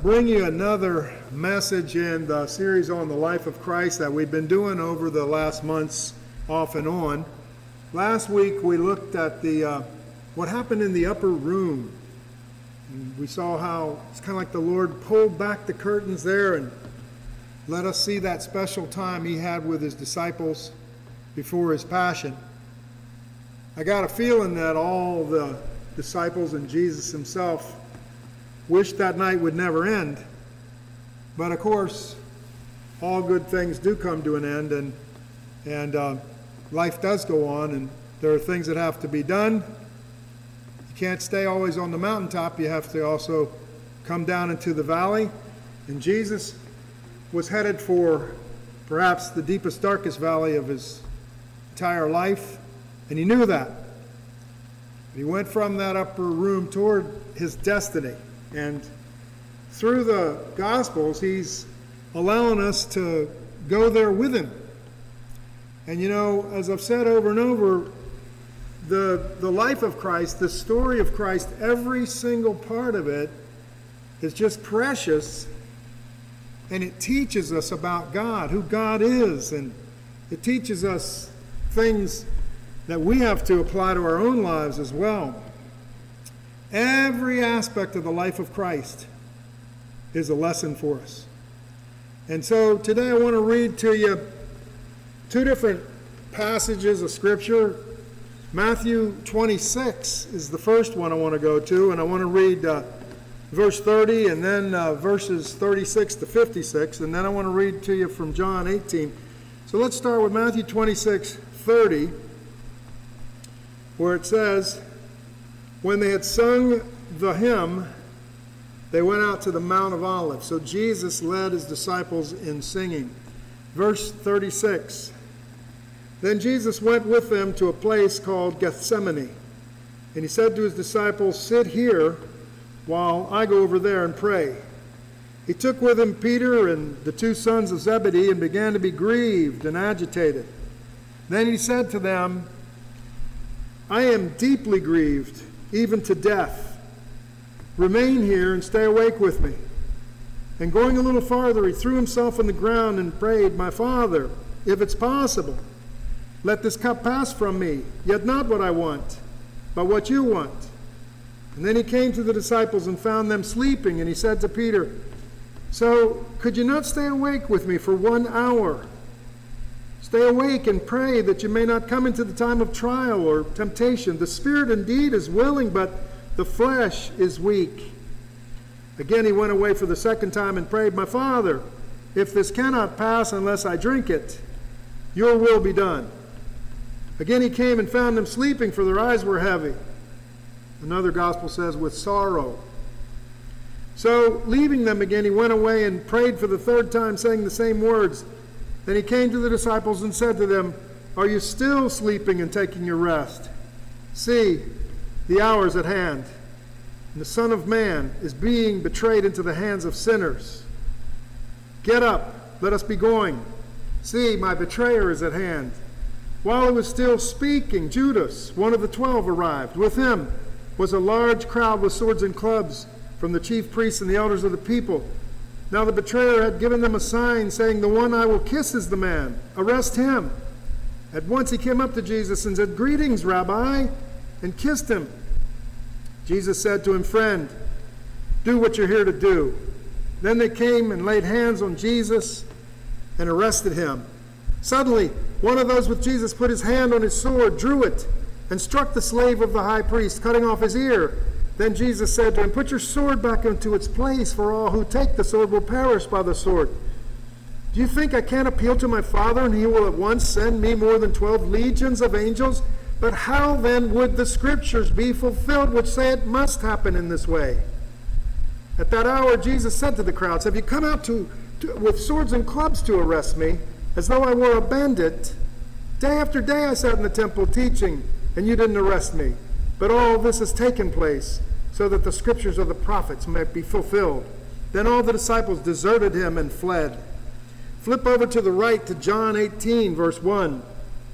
bring you another message in the series on the life of Christ that we've been doing over the last months off and on. Last week we looked at what happened in the upper room. And we saw how it's kind of like the Lord pulled back the curtains there and let us see that special time he had with his disciples before his passion. I got a feeling that all the disciples and Jesus himself wished that night would never end. But of course, all good things do come to an end, and life does go on, and there are things that have to be done. You can't stay always on the mountaintop. You have to also come down into the valley. And Jesus was headed for perhaps the deepest, darkest valley of his entire life, and he knew that. He went from that upper room toward his destiny. And through the Gospels, he's allowing us to go there with him. And you know, as I've said over and over, the life of Christ, the story of Christ, every single part of it is just precious. And it teaches us about God, who God is. And it teaches us things that we have to apply to our own lives as well. Every aspect of the life of Christ is a lesson for us. And so today I want to read to you two different passages of Scripture. Matthew 26 is the first one I want to go to, and I want to read verse 30 and then verses 36 to 56, and then I want to read to you from John 18. So let's start with Matthew 26:30, where it says, when they had sung the hymn, they went out to the Mount of Olives. So Jesus led his disciples in singing. Verse 36, then Jesus went with them to a place called Gethsemane. And he said to his disciples, sit here while I go over there and pray. He took with him Peter and the two sons of Zebedee and began to be grieved and agitated. Then he said to them, I am deeply grieved, even to death. Remain here and stay awake with me. And going a little farther, he threw himself on the ground and prayed, my Father, if it's possible, let this cup pass from me, yet not what I want, but what you want. And then he came to the disciples and found them sleeping, and he said to Peter, so could you not stay awake with me for 1 hour? Stay awake and pray that you may not come into the time of trial or temptation. The spirit indeed is willing, but the flesh is weak. Again he went away for the second time and prayed, my Father, if this cannot pass unless I drink it, your will be done. Again he came and found them sleeping, for their eyes were heavy. Another gospel says, with sorrow. So leaving them again, he went away and prayed for the third time, saying the same words. Then he came to the disciples and said to them, are you still sleeping and taking your rest? See, the hour is at hand, and the Son of Man is being betrayed into the hands of sinners. Get up, let us be going. See, my betrayer is at hand. While he was still speaking, Judas, one of the 12, arrived. With him was a large crowd with swords and clubs from the chief priests and the elders of the people. Now the betrayer had given them a sign, saying, the one I will kiss is the man. Arrest him. At once he came up to Jesus and said, greetings, Rabbi, and kissed him. Jesus said to him, friend, do what you're here to do. Then they came and laid hands on Jesus and arrested him. Suddenly, one of those with Jesus put his hand on his sword, drew it, and struck the slave of the high priest, cutting off his ear. Then Jesus said to him, put your sword back into its place, for all who take the sword will perish by the sword. Do you think I can't appeal to my Father, and he will at once send me more than 12 legions of angels? But how then would the scriptures be fulfilled, which say it must happen in this way? At that hour Jesus said to the crowds, have you come out with swords and clubs to arrest me, as though I were a bandit? Day after day I sat in the temple teaching, and you didn't arrest me. But all this has taken place, so that the scriptures of the prophets might be fulfilled. Then all the disciples deserted him and fled. Flip over to the right to John 18, verse 1.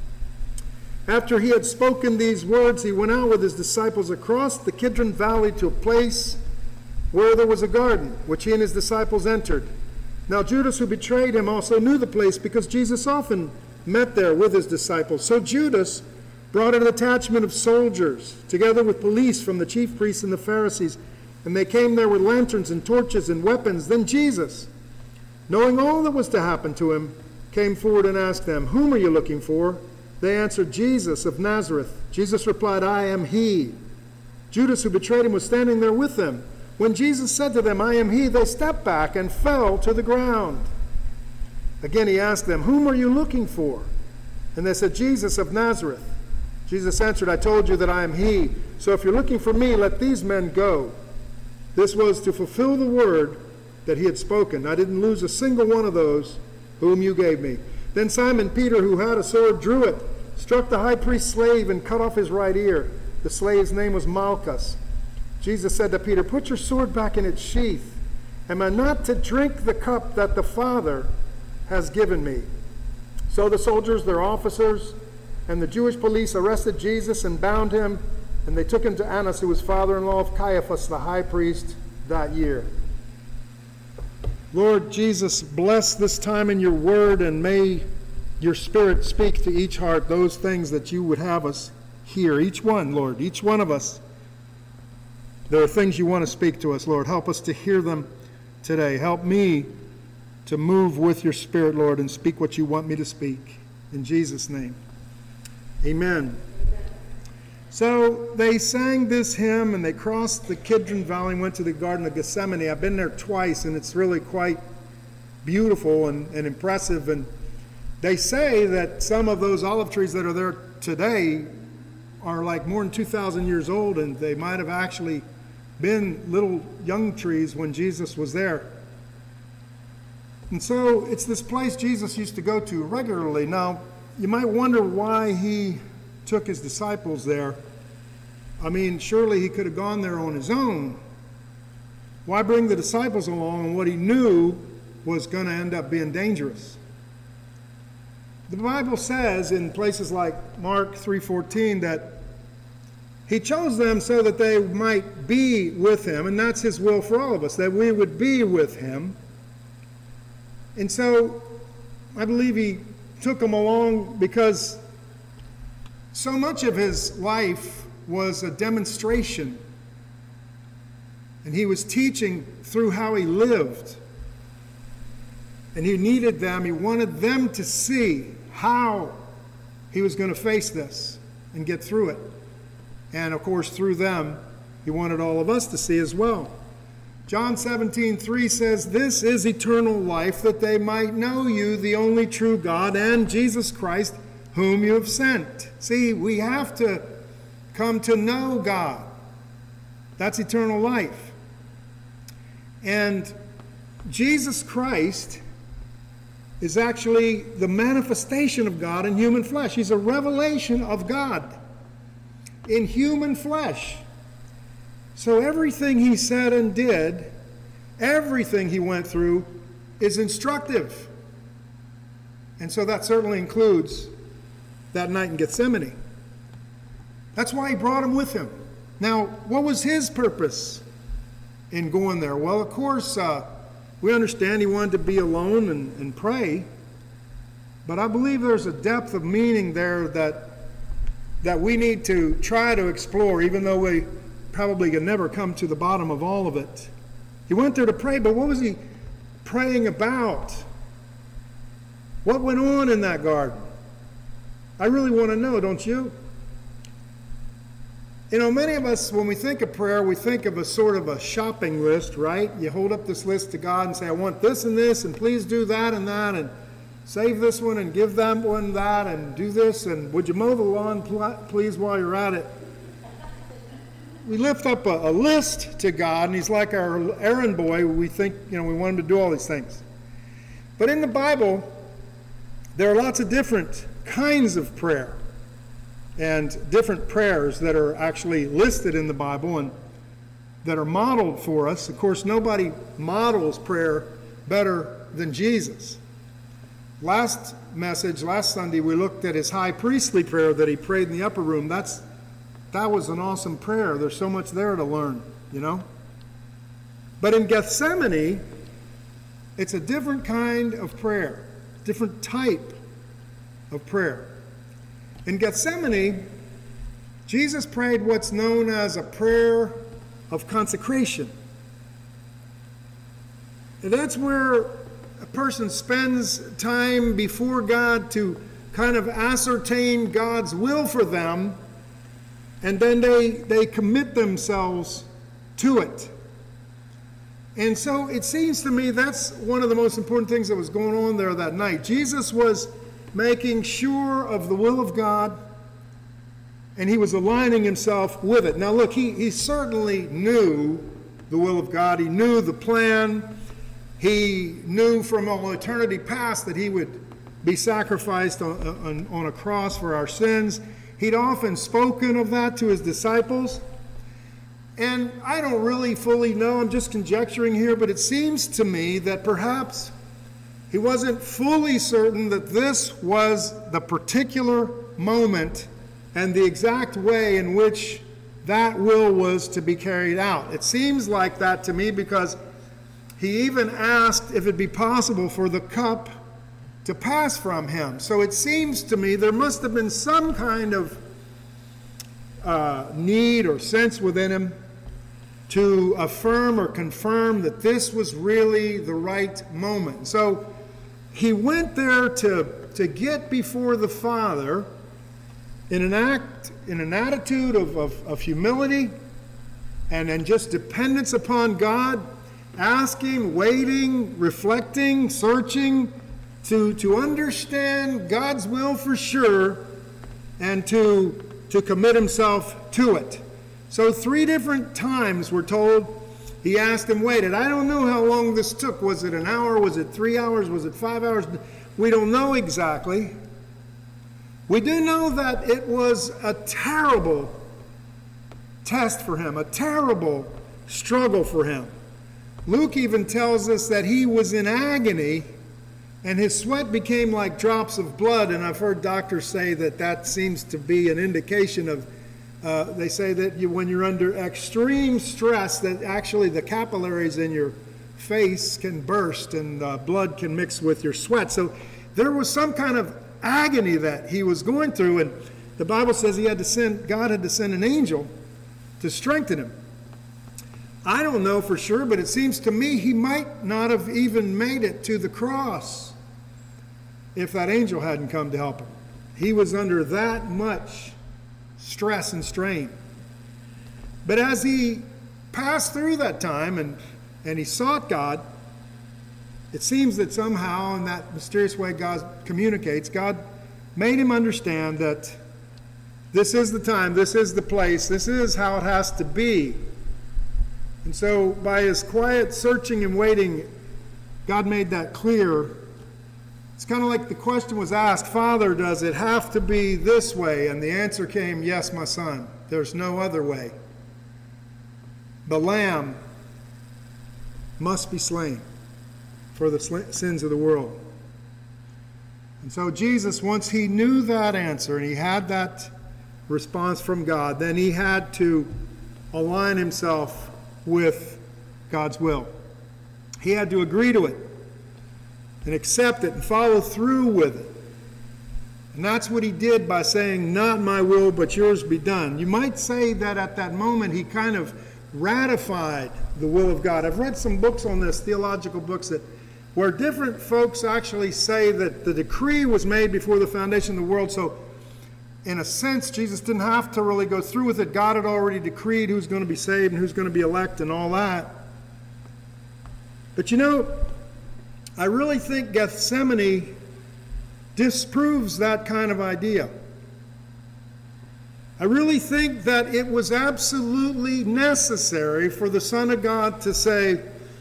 After he had spoken these words, he went out with his disciples across the Kidron Valley to a place where there was a garden, which he and his disciples entered. Now Judas, who betrayed him, also knew the place, because Jesus often met there with his disciples. So Judas brought a detachment of soldiers, together with police from the chief priests and the Pharisees, and they came there with lanterns and torches and weapons. Then Jesus, knowing all that was to happen to him, came forward and asked them, "Whom are you looking for?" They answered, "Jesus of Nazareth." Jesus replied, "I am he." Judas, who betrayed him, was standing there with them. When Jesus said to them, "I am he," they stepped back and fell to the ground. Again he asked them, "Whom are you looking for?" And they said, "Jesus of Nazareth." Jesus answered, "I told you that I am he. So if you're looking for me, let these men go." This was to fulfill the word that he had spoken. "I didn't lose a single one of those whom you gave me." Then Simon Peter, who had a sword, drew it, struck the high priest's slave, and cut off his right ear. The slave's name was Malchus. Jesus said to Peter, "Put your sword back in its sheath. Am I not to drink the cup that the Father has given me?" So the soldiers, their officers, and the Jewish police arrested Jesus and bound him, and they took him to Annas, who was father-in-law of Caiaphas, the high priest, that year. Lord Jesus, bless this time in your word, and may your Spirit speak to each heart those things that you would have us hear. Each one, Lord, each one of us. There are things you want to speak to us, Lord. Help us to hear them today. Help me to move with your Spirit, Lord, and speak what you want me to speak. In Jesus' name, amen. So they sang this hymn, and they crossed the Kidron Valley and went to the Garden of Gethsemane. I've been there twice, and it's really quite beautiful and impressive. And they say that some of those olive trees that are there today are like more than 2,000 years old, and they might have actually been little young trees when Jesus was there. And so it's this place Jesus used to go to regularly. Now, you might wonder why he took his disciples there. I mean, surely he could have gone there on his own. Why bring the disciples along on what he knew was going to end up being dangerous? The Bible says in places like Mark 3:14 that he chose them so that they might be with him, and that's his will for all of us, that we would be with him. And so I believe he took them along because so much of his life was a demonstration, and he was teaching through how he lived. And he needed them, he wanted them to see how he was going to face this and get through it. And of course, through them, he wanted all of us to see as well. John 17:3 says, "This is eternal life, that they might know you, the only true God, and Jesus Christ, whom you have sent." See, we have to come to know God. That's eternal life. And Jesus Christ is actually the manifestation of God in human flesh. He's a revelation of God in human flesh. So everything he said and did, everything he went through, is instructive. And so that certainly includes that night in Gethsemane. That's why he brought him with him. Now, what was his purpose in going there? Well, of course, we understand he wanted to be alone and pray. But I believe there's a depth of meaning there that we need to try to explore, even though we probably can never come to the bottom of all of it. He went there to pray, but what was he praying about? What went on in that garden? I really want to know, don't you? You know, many of us, when we think of prayer, we think of a sort of a shopping list, right? You hold up this list to God and say, "I want this and this, and please do that and that, and save this one and give that one that, and do this, and would you mow the lawn, please, while you're at it?" We lift up a list to God, and he's like our errand boy. We think, we want him to do all these things. But in the Bible, there are lots of different kinds of prayer and different prayers that are actually listed in the Bible and that are modeled for us. Of course, nobody models prayer better than Jesus. Last Sunday, we looked at his high priestly prayer that he prayed in the upper room. That was an awesome prayer. There's so much there to learn, But in Gethsemane, it's a different kind of prayer, different type of prayer. In Gethsemane, Jesus prayed what's known as a prayer of consecration. And that's where a person spends time before God to kind of ascertain God's will for them, and then they commit themselves to it. And so it seems to me that's one of the most important things that was going on there that night. Jesus was making sure of the will of God, and he was aligning himself with it. Now look, he certainly knew the will of God. He knew the plan. He knew from all eternity past that he would be sacrificed on a cross for our sins. He'd often spoken of that to his disciples. And I don't really fully know, I'm just conjecturing here, but it seems to me that perhaps he wasn't fully certain that this was the particular moment and the exact way in which that will was to be carried out. It seems like that to me because he even asked if it'd be possible for the cup to pass from him. So it seems to me there must have been some kind of need or sense within him to affirm or confirm that this was really the right moment. So he went there to get before the Father in an attitude of humility and just dependence upon God, asking, waiting, reflecting, searching, to understand God's will for sure, and to commit himself to it. So 3 different times we're told he asked and waited. I don't know how long this took. Was it an hour? Was it 3 hours? Was it 5 hours? We don't know exactly. We do know that it was a terrible test for him, a terrible struggle for him. Luke even tells us that he was in agony and his sweat became like drops of blood, and I've heard doctors say that seems to be an indication of they say that when you're under extreme stress, that actually the capillaries in your face can burst and blood can mix with your sweat. So there was some kind of agony that he was going through, and the Bible says God had to send an angel to strengthen him. I don't know for sure, but it seems to me he might not have even made it to the cross if that angel hadn't come to help him. He was under that much stress and strain. But as he passed through that time and he sought God, it seems that somehow in that mysterious way God communicates, God made him understand that this is the time, this is the place, this is how it has to be. And so by his quiet searching and waiting, God made that clear. It's kind of like the question was asked, Father, does it have to be this way? And the answer came, yes, my son. There's no other way. The lamb must be slain for the sins of the world. And so Jesus, once he knew that answer and he had that response from God, then he had to align himself with God's will. He had to agree to it and accept it and follow through with it. And that's what he did by saying, not my will, but yours be done. You might say that at that moment he kind of ratified the will of God. I've read some books on this, theological books, where different folks actually say that the decree was made before the foundation of the world, so in a sense, Jesus didn't have to really go through with it. God had already decreed who's going to be saved and who's going to be elect and all that. But you know, I really think Gethsemane disproves that kind of idea. I really think that it was absolutely necessary for the Son of God to say,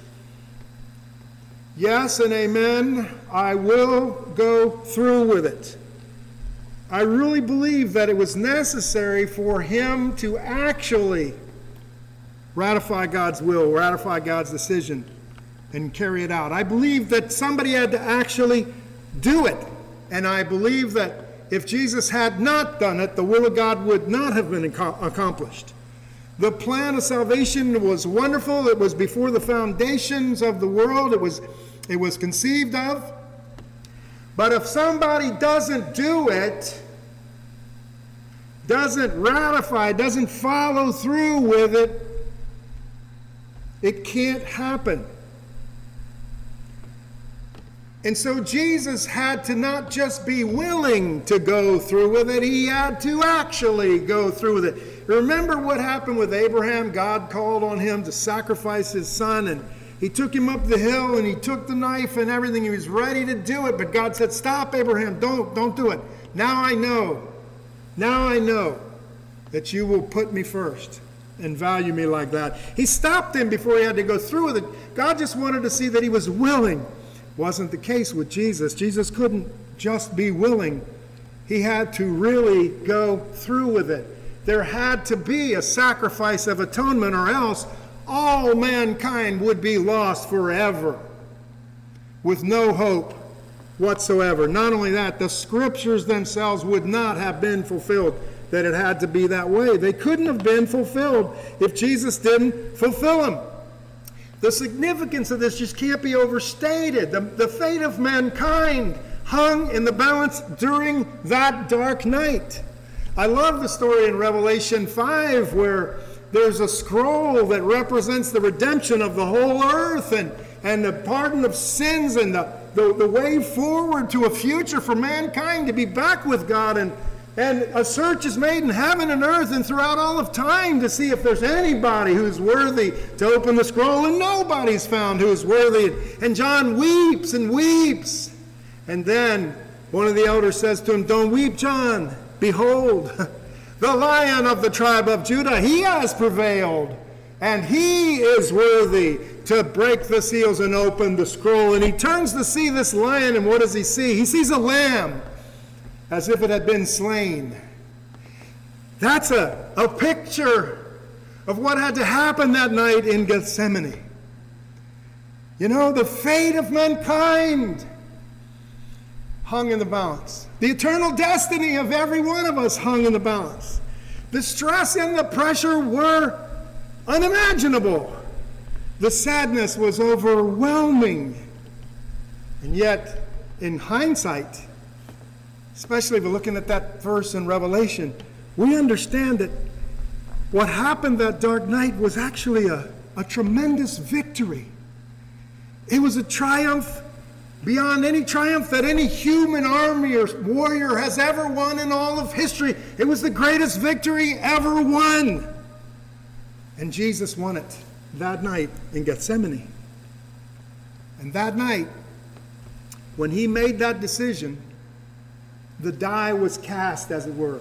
yes and amen, I will go through with it. I really believe that it was necessary for him to actually ratify God's will, ratify God's decision, and carry it out. I believe that somebody had to actually do it. And I believe that if Jesus had not done it, the will of God would not have been accomplished. The plan of salvation was wonderful. It was before the foundations of the world. It was conceived of. But if somebody doesn't do it, doesn't ratify, doesn't follow through with it, it can't happen. And so Jesus had to not just be willing to go through with it, he had to actually go through with it. Remember what happened with Abraham? God called on him to sacrifice his son, and he took him up the hill, and he took the knife and everything. He was ready to do it, but God said, "Stop, Abraham, don't do it. Now I know that you will put me first and value me like that." He stopped him before he had to go through with it. God just wanted to see that he was willing. Wasn't the case with Jesus. Jesus couldn't just be willing. He had to really go through with it. There had to be a sacrifice of atonement, or else all mankind would be lost forever with no hope whatsoever. Not only that, the scriptures themselves would not have been fulfilled, that it had to be that way. They couldn't have been fulfilled if Jesus didn't fulfill them. The significance of this just can't be overstated. The fate of mankind hung in the balance during that dark night. I love the story in Revelation 5 where there's a scroll that represents the redemption of the whole earth and the pardon of sins and the way forward to a future for mankind to be back with God. And a search is made in heaven and earth and throughout all of time to see if there's anybody who's worthy to open the scroll, and nobody's found who is worthy. And John weeps and weeps. And then one of the elders says to him, "Don't weep, John. Behold, the Lion of the tribe of Judah, he has prevailed, and he is worthy to break the seals and open the scroll." And he turns to see this lion, and what does he see? He sees a lamb, as if it had been slain. That's a picture of what had to happen that night in Gethsemane. You know, the fate of mankind hung in the balance. The eternal destiny of every one of us hung in the balance. The stress and the pressure were unimaginable. The sadness was overwhelming. And yet, in hindsight, especially if we're looking at that verse in Revelation, we understand that what happened that dark night was actually a tremendous victory. It was a triumph beyond any triumph that any human army or warrior has ever won in all of history. It was the greatest victory ever won. And Jesus won it that night in Gethsemane. And that night, when he made that decision, the die was cast, as it were.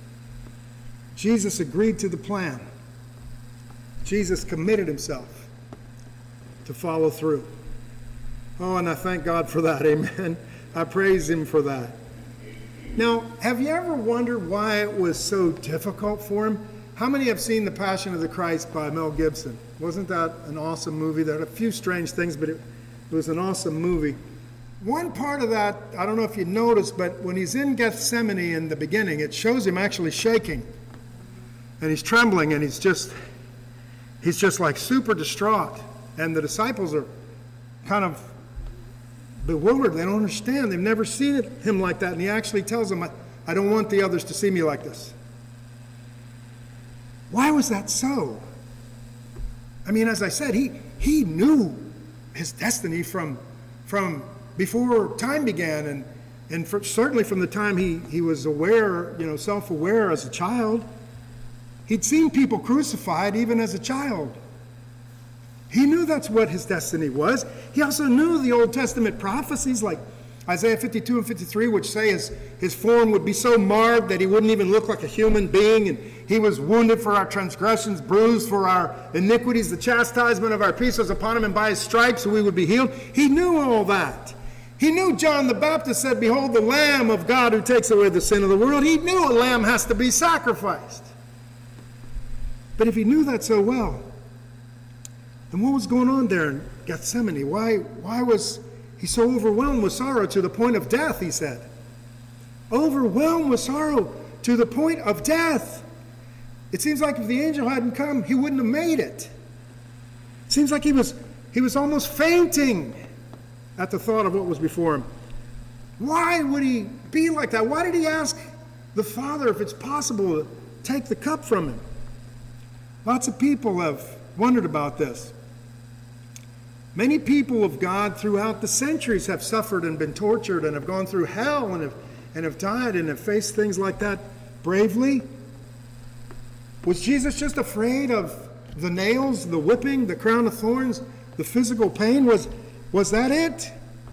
Jesus agreed to the plan. Jesus committed himself to follow through. Oh, and I thank God for that, amen. I praise him for that. Now, have you ever wondered why it was so difficult for him? How many have seen The Passion of the Christ by Mel Gibson? Wasn't that an awesome movie? There are a few strange things, but it was an awesome movie. One part of that, I don't know if you noticed, but when he's in Gethsemane in the beginning, it shows him actually shaking. And he's trembling, and he's just like super distraught. And the disciples are kind of bewildered. They don't understand. They've never seen him like that. And he actually tells them, I don't want the others to see me like this. Why was that so? I mean, as I said, he knew his destiny from before time began, and certainly from the time he was aware, self-aware as a child. He'd seen people crucified even as a child. He knew that's what his destiny was. He also knew the Old Testament prophecies like Isaiah 52 and 53, which say his form would be so marred that he wouldn't even look like a human being, and he was wounded for our transgressions, bruised for our iniquities. The chastisement of our peace was upon him, and by his stripes we would be healed. He knew all that. He knew John the Baptist said, "Behold the Lamb of God who takes away the sin of the world." He knew a lamb has to be sacrificed. But if he knew that so well, then what was going on there in Gethsemane? Why was he so overwhelmed with sorrow to the point of death, he said. Overwhelmed with sorrow to the point of death. It seems like if the angel hadn't come, he wouldn't have made it. It seems like he was almost fainting at the thought of what was before him. Why would he be like that? Why did he ask the Father if it's possible to take the cup from him? Lots of people have wondered about this. Many people of God throughout the centuries have suffered and been tortured and have gone through hell and have died and have faced things like that bravely. Was Jesus just afraid of the nails, the whipping, the crown of thorns, the physical pain? Was that it?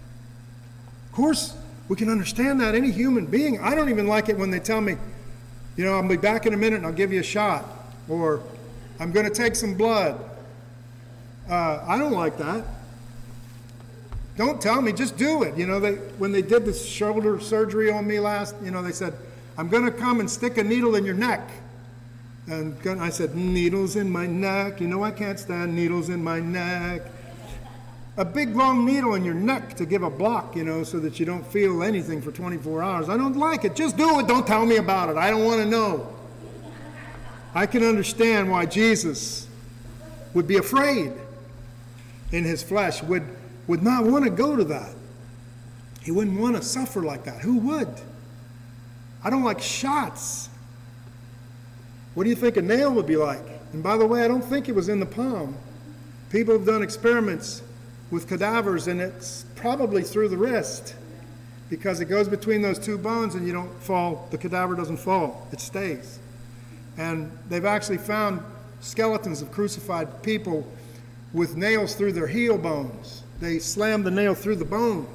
Of course, we can understand that. Any human being. I don't even like it when they tell me, I'll be back in a minute and I'll give you a shot. Or, I'm going to take some blood. I don't like that. Don't tell me, just do it. When they did the shoulder surgery on me last, they said, I'm going to come and stick a needle in your neck. And I said, needles in my neck. I can't stand needles in my neck. A big long needle in your neck to give a block, so that you don't feel anything for 24 hours. I don't like it. Just do it. Don't tell me about it. I don't want to know. I can understand why Jesus would be afraid in his flesh, would not want to go to that. He wouldn't want to suffer like that. Who would? I don't like shots. What do you think a nail would be like? And by the way, I don't think it was in the palm. People have done experiments with cadavers, and it's probably through the wrist, because it goes between those two bones and you don't fall. The cadaver doesn't fall. It stays. And they've actually found skeletons of crucified people with nails through their heel bones. They slammed the nail through the bones.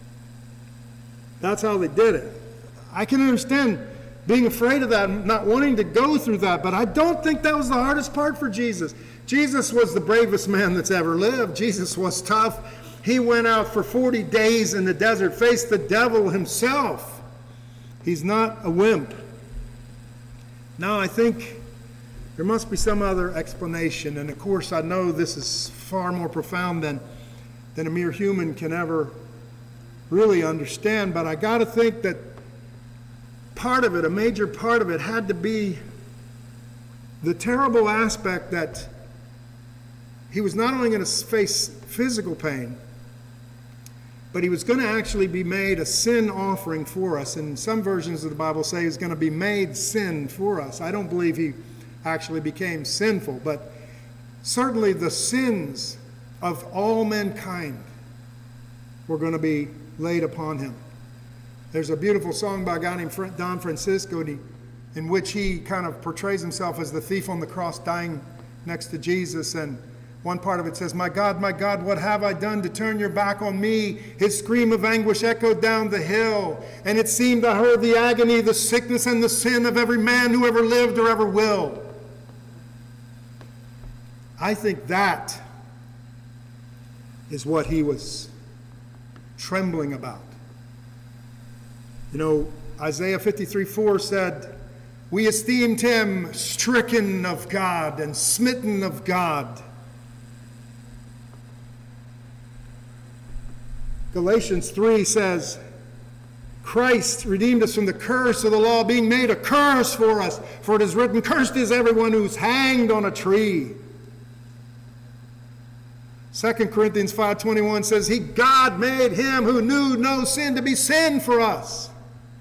That's how they did it. I can understand being afraid of that, not wanting to go through that, but I don't think that was the hardest part for Jesus. Jesus was the bravest man that's ever lived. Jesus was tough. He went out for 40 days in the desert, faced the devil himself. He's not a wimp. Now, I think there must be some other explanation, and of course I know this is far more profound than a mere human can ever really understand, but I got to think that part of it, a major part of it, had to be the terrible aspect that he was not only going to face physical pain, but he was going to actually be made a sin offering for us. And some versions of the Bible say he's going to be made sin for us. I don't believe he actually became sinful, but certainly the sins of all mankind were going to be laid upon him. There's a beautiful song by a guy named Don Francisco in which he kind of portrays himself as the thief on the cross dying next to Jesus. And one part of it says, my God, what have I done to turn your back on me? His scream of anguish echoed down the hill, and it seemed I heard the agony, the sickness, and the sin of every man who ever lived or ever will. I think that is what he was trembling about. Isaiah 53:4 said, we esteemed him stricken of God and smitten of God. Galatians 3 says, Christ redeemed us from the curse of the law, being made a curse for us. For it is written, cursed is everyone who's hanged on a tree. 2 Corinthians 5:21 says, God made him who knew no sin to be sin for us.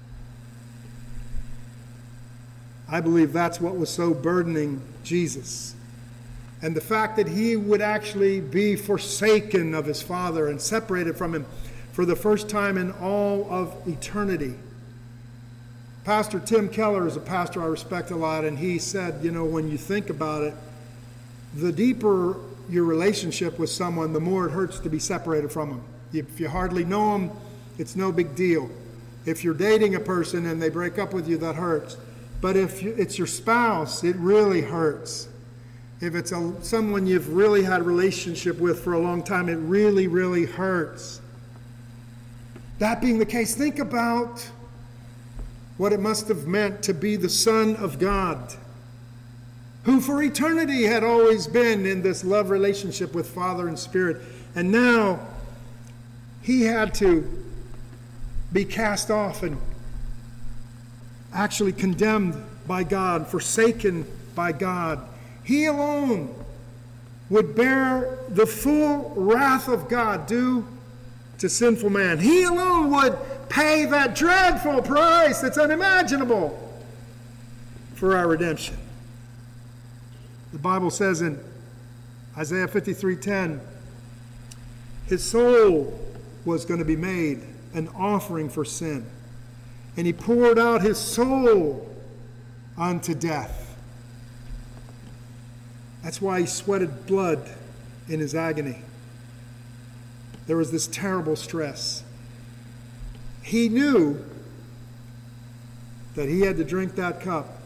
I believe that's what was so burdening Jesus. And the fact that he would actually be forsaken of his Father and separated from him for the first time in all of eternity. Pastor Tim Keller is a pastor I respect a lot, and he said, when you think about it, the deeper your relationship with someone, the more it hurts to be separated from them. If you hardly know them, it's no big deal. If you're dating a person and they break up with you, that hurts. But if it's your spouse, it really hurts. If it's someone you've really had a relationship with for a long time, it really, really hurts. That being the case, think about what it must have meant to be the Son of God, who for eternity had always been in this love relationship with Father and Spirit. And now he had to be cast off and actually condemned by God, forsaken by God. He alone would bear the full wrath of God due to sinful man. He alone would pay that dreadful price that's unimaginable for our redemption. The Bible says in Isaiah 53:10, his soul was going to be made an offering for sin. And he poured out his soul unto death. That's why he sweated blood in his agony. There was this terrible stress. He knew that he had to drink that cup.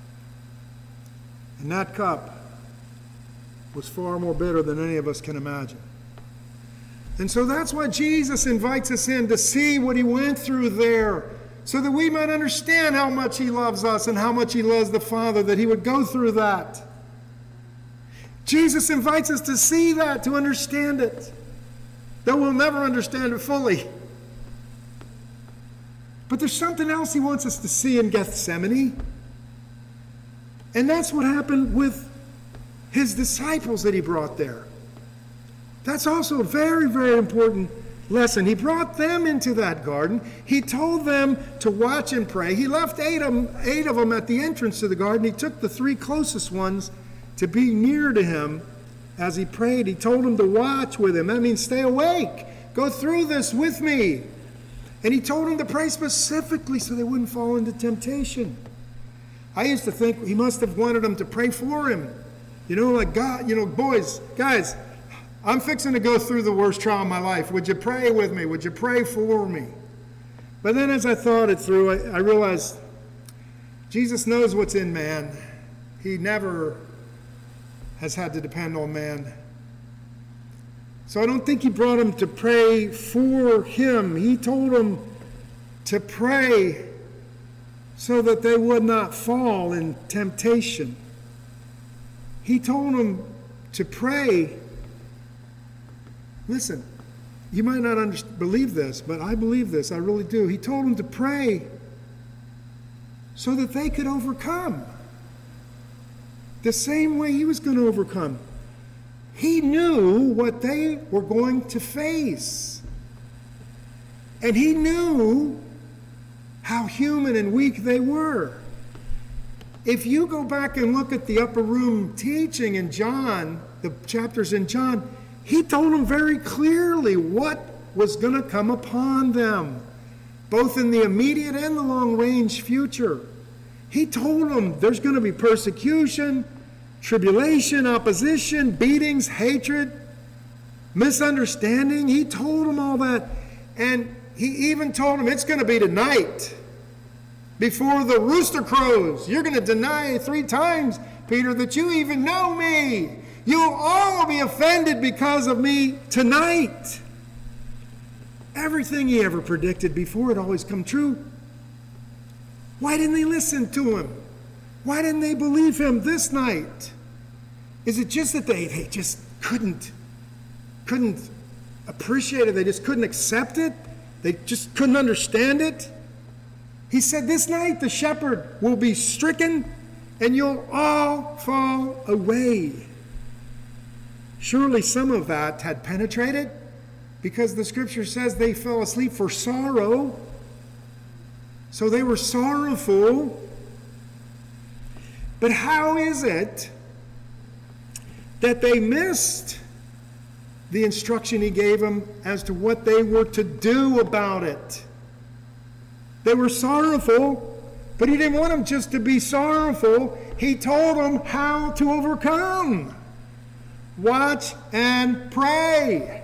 And that cup was far more bitter than any of us can imagine. And so that's why Jesus invites us in, to see what he went through there, so that we might understand how much he loves us and how much he loves the Father, that he would go through that. Jesus invites us to see that, to understand it, though we'll never understand it fully. But there's something else he wants us to see in Gethsemane. And that's what happened with his disciples that he brought there. That's also a very, very important lesson. He brought them into that garden. He told them to watch and pray. He left eight of them at the entrance to the garden. He took the 3 closest ones to be near to him as he prayed. He told them to watch with him. That means stay awake. Go through this with me. And he told them to pray specifically so they wouldn't fall into temptation. I used to think he must have wanted them to pray for him. Like God, boys, guys, I'm fixing to go through the worst trial of my life. Would you pray with me? Would you pray for me? But then as I thought it through, I realized Jesus knows what's in man. He never has had to depend on man. So I don't think he brought him to pray for him. He told him to pray so that they would not fall in temptation. He told them to pray. Listen, you might not believe this, but I believe this. I really do. He told them to pray so that they could overcome the same way he was going to overcome. He knew what they were going to face. And he knew how human and weak they were. If you go back and look at the upper room teaching in John, the chapters in John, he told them very clearly what was going to come upon them, both in the immediate and the long-range future. He told them there's going to be persecution, tribulation, opposition, beatings, hatred, misunderstanding. He told them all that. And he even told them it's going to be tonight. Before the rooster crows, you're going to deny 3 times, Peter, that you even know me. You'll all be offended because of me tonight. Everything he ever predicted before had always come true. Why didn't they listen to him? Why didn't they believe him this night? Is it just that they just couldn't appreciate it? They just couldn't accept it? They just couldn't understand it? He said, this night the shepherd will be stricken and you'll all fall away. Surely some of that had penetrated, because the scripture says they fell asleep for sorrow. So they were sorrowful. But how is it that they missed the instruction he gave them as to what they were to do about it? They were sorrowful, but he didn't want them just to be sorrowful. He told them how to overcome. Watch and pray.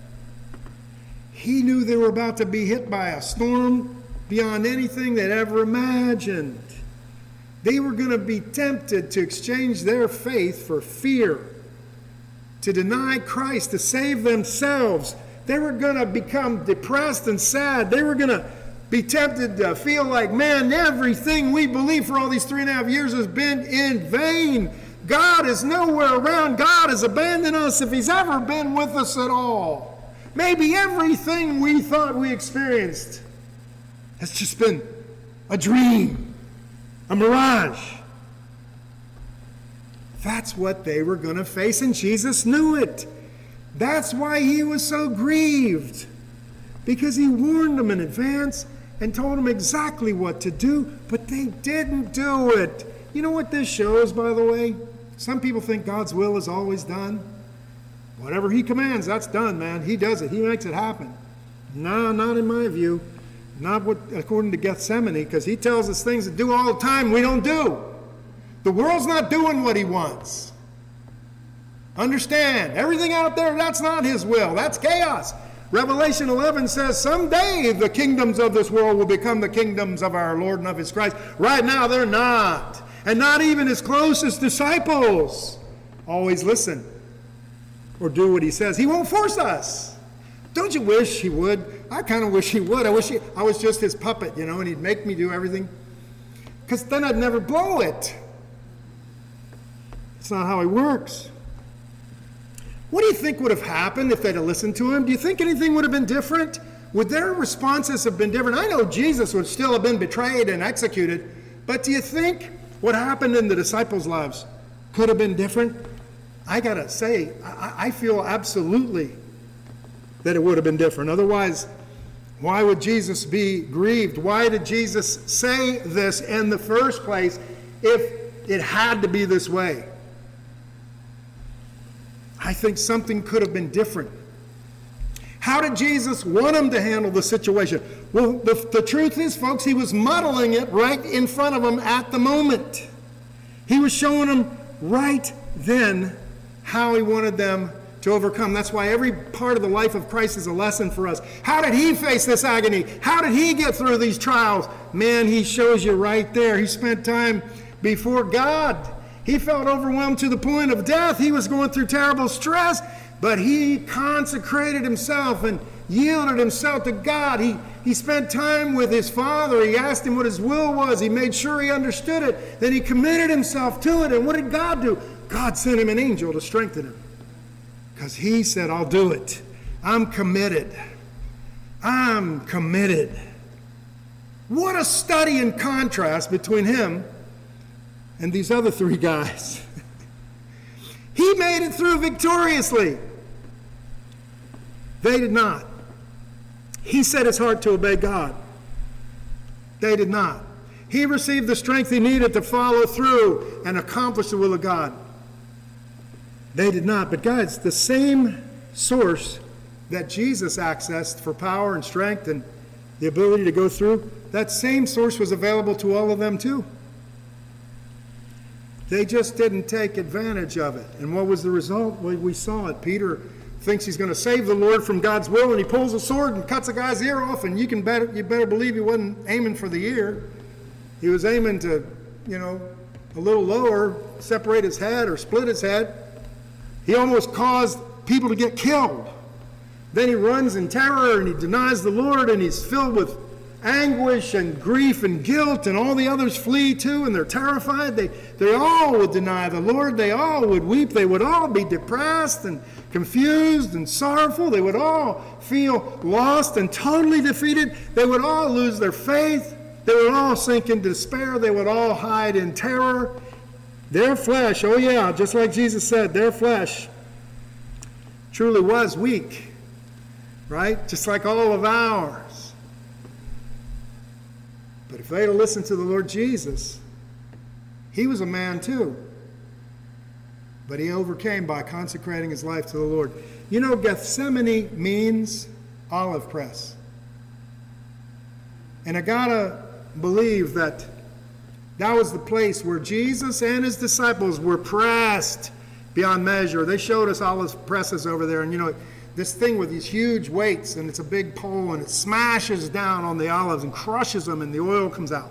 He knew they were about to be hit by a storm beyond anything they'd ever imagined. They were going to be tempted to exchange their faith for fear, to deny Christ, to save themselves. They were going to become depressed and sad. They were going to be tempted to feel like, man, everything we believe for all these 3.5 years has been in vain. God is nowhere around. God has abandoned us, if he's ever been with us at all. Maybe everything we thought we experienced has just been a dream, a mirage. That's what they were going to face, and Jesus knew it. That's why he was so grieved, because he warned them in advance and told them exactly what to do, but they didn't do it. You know what this shows, by the way? Some people think God's will is always done. Whatever he commands, that's done, man. He does it. He makes it happen. No, not in my view. Not according to Gethsemane, because he tells us things to do all the time we don't do. The world's not doing what he wants. Understand, everything out there, that's not his will. That's chaos. Revelation 11 says someday the kingdoms of this world will become the kingdoms of our Lord and of his Christ. Right now they're not. And not even his closest disciples always listen or do what he says. He won't force us. Don't you wish he would? I kind of wish he would. I wish I was just his puppet, and he'd make me do everything. Because then I'd never blow it. It's not how he works. What do you think would have happened if they'd have listened to him? Do you think anything would have been different? Would their responses have been different? I know Jesus would still have been betrayed and executed, but do you think what happened in the disciples' lives could have been different? I got to say, I feel absolutely that it would have been different. Otherwise, why would Jesus be grieved? Why did Jesus say this in the first place if it had to be this way? I think something could have been different. How did Jesus want him to handle the situation? Well, the truth is, folks, he was modeling it right in front of them at the moment. He was showing them right then how he wanted them to overcome. That's why every part of the life of Christ is a lesson for us. How did he face this agony? How did he get through these trials? Man, he shows you right there. He spent time before God. He felt overwhelmed to the point of death. He was going through terrible stress, but he consecrated himself and yielded himself to God. He spent time with his Father. He asked him what his will was. He made sure he understood it. Then he committed himself to it. And what did God do? God sent him an angel to strengthen him, because he said, I'll do it. I'm committed. I'm committed. What a study in contrast between him and these other three guys. He made it through victoriously. They did not. He set his heart to obey God. They did not. He received the strength he needed to follow through and accomplish the will of God. They did not. But guys, the same source that Jesus accessed for power and strength and the ability to go through, that same source was available to all of them too. They just didn't take advantage of it. And what was the result? Well, we saw it. Peter thinks he's going to save the Lord from God's will, and he pulls a sword and cuts a guy's ear off, and you better believe he wasn't aiming for the ear. He was aiming to, a little lower, separate his head or split his head. He almost caused people to get killed. Then he runs in terror and he denies the Lord, and he's filled with anguish and grief and guilt, and all the others flee too, and they're terrified. They all would deny the Lord. They all would weep. They would all be depressed and confused and sorrowful. They would all feel lost and totally defeated. They would all lose their faith. They would all sink in despair. They would all hide in terror. Their flesh, oh yeah, just like Jesus said, their flesh truly was weak, right? Just like all of ours. But if they'd have listened to the Lord Jesus, he was a man too. But he overcame by consecrating his life to the Lord. Gethsemane means olive press. And I gotta believe that was the place where Jesus and his disciples were pressed beyond measure. They showed us olive presses over there, and this thing with these huge weights, and it's a big pole, and it smashes down on the olives and crushes them, and the oil comes out.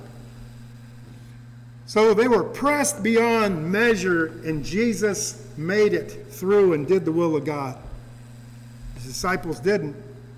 So they were pressed beyond measure, and Jesus made it through and did the will of God. His disciples didn't.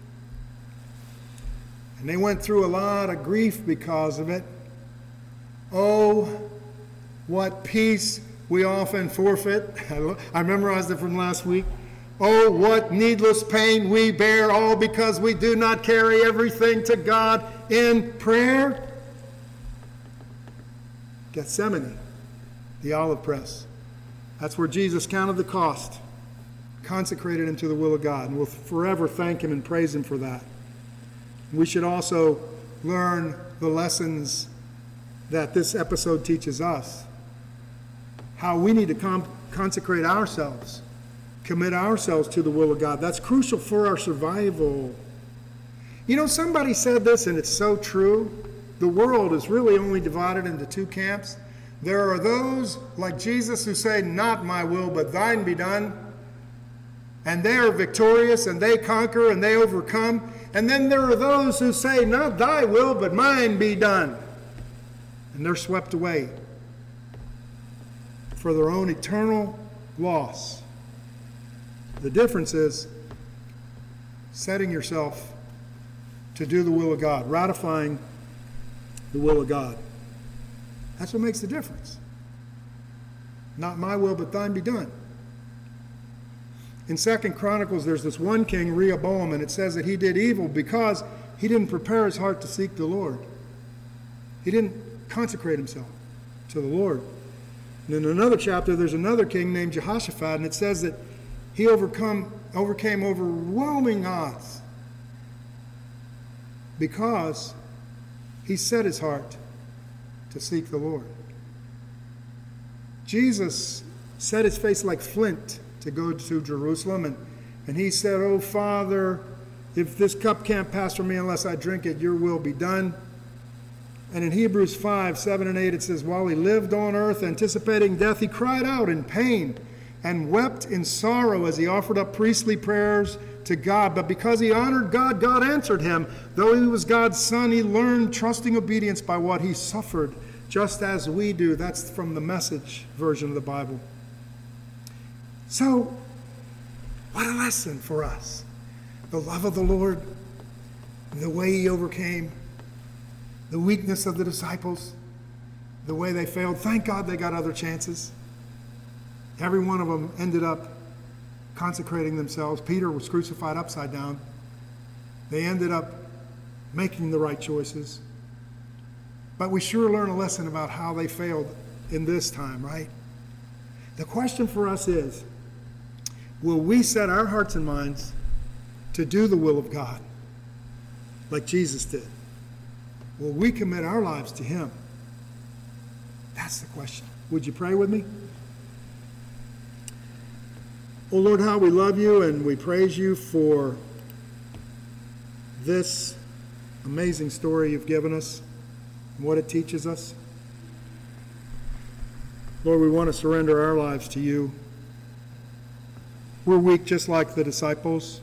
And they went through a lot of grief because of it. Oh, what peace we often forfeit. I memorized it from last week. Oh, what needless pain we bear, all because we do not carry everything to God in prayer. Gethsemane, the olive press. That's where Jesus counted the cost, consecrated him to the will of God, and we'll forever thank him and praise him for that. We should also learn the lessons that this episode teaches us, how we need to consecrate ourselves, commit ourselves to the will of God. That's crucial for our survival. You know, somebody said this, and it's so true. The world is really only divided into two camps. There are those like Jesus who say, "Not my will, but thine be done." And they are victorious, and they conquer, and they overcome. And then there are those who say, "Not thy will, but mine be done." And they're swept away for their own eternal loss. The difference is setting yourself to do the will of God, ratifying the will of God. That's what makes the difference. Not my will, but thine be done. In 2 Chronicles, there's this one king, Rehoboam, and it says that he did evil because he didn't prepare his heart to seek the Lord. He didn't consecrate himself to the Lord. And in another chapter, there's another king named Jehoshaphat, and it says that he overcame overwhelming odds because he set his heart to seek the Lord. Jesus set his face like flint to go to Jerusalem, and he said, "Oh, Father, if this cup can't pass from me unless I drink it, your will be done." And in Hebrews 5, 7 and 8, it says, "While he lived on earth, anticipating death, he cried out in pain and wept in sorrow as he offered up priestly prayers to God. But because he honored God, God answered him. Though he was God's son, he learned trusting obedience by what he suffered, just as we do." That's from the Message version of the Bible. So, what a lesson for us. The love of the Lord, the way he overcame, the weakness of the disciples, the way they failed. Thank God they got other chances. Every one of them ended up consecrating themselves. Peter was crucified upside down. They ended up making the right choices. But we sure learn a lesson about how they failed in this time, right? The question for us is, will we set our hearts and minds to do the will of God like Jesus did? Will we commit our lives to him? That's the question. Would you pray with me? Oh Lord, how we love you and we praise you for this amazing story you've given us and what it teaches us. Lord, we want to surrender our lives to you. We're weak just like the disciples,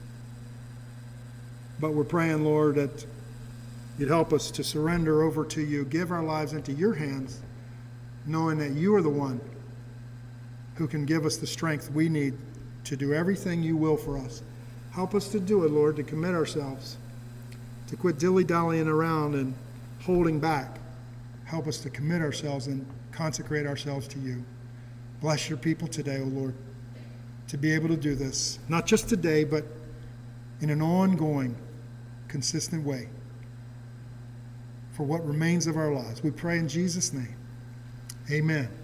but we're praying, Lord, that you'd help us to surrender over to you, give our lives into your hands, knowing that you are the one who can give us the strength we need to do everything you will for us. Help us to do it, Lord, to commit ourselves, to quit dilly-dallying around and holding back. Help us to commit ourselves and consecrate ourselves to you. Bless your people today, O Lord, to be able to do this, not just today, but in an ongoing, consistent way for what remains of our lives. We pray in Jesus' name. Amen.